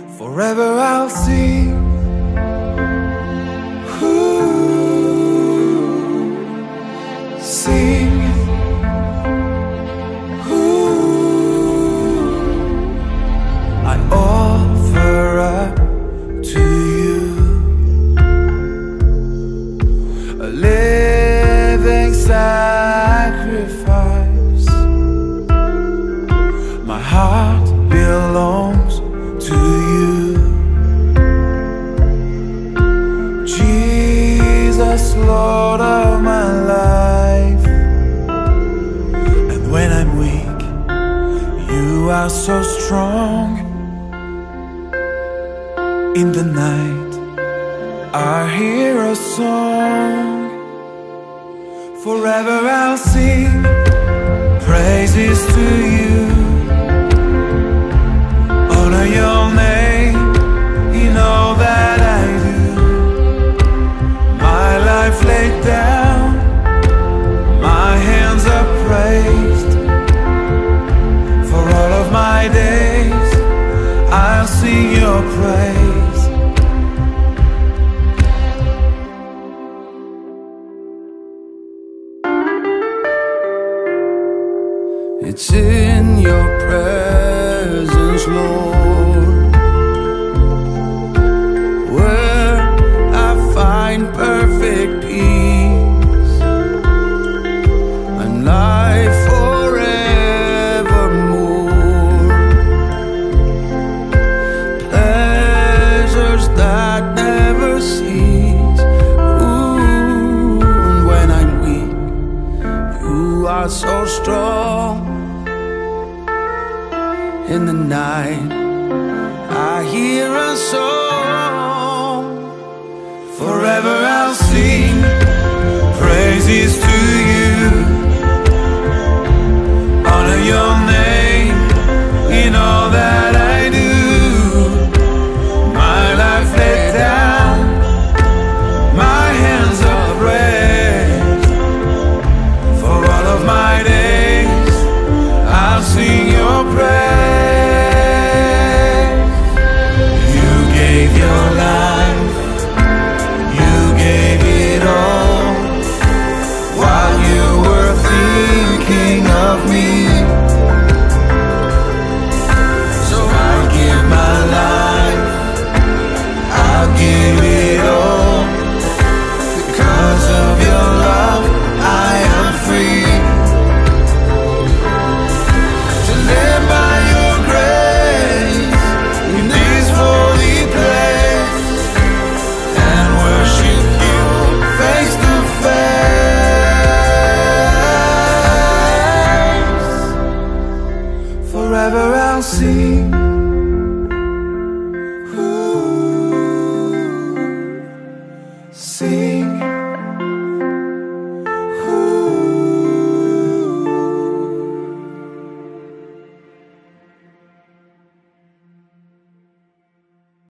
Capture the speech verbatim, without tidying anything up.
Forever I'll sing. Ooh, sing. Ooh, I offer up to you a living sacrifice. My heart belongs to you, Jesus, Lord of my life. And when I'm weak, you are so strong. In the night, I hear a song. Forever I'll sing praises to you, honor your name in all that I do. My life laid down, my hands are praised. For all of my days I'll sing your praise. It's in your presence, Lord, where I find perfect peace and life forevermore. Pleasures that never cease. Ooh, and when I'm weak, you are so strong. In the night, I hear a song. Forever I'll sing praises to you, honor your name in all that I do. My life laid down, my hands are raised. For all of my days I'll sing your praise. Your life, you gave it all, while you were thinking of me. So I give my life, I'll give it all. Because of your love, I am free to live by your grace in this holy place and worship you face to face. Forever I'll sing. Ooh, sing.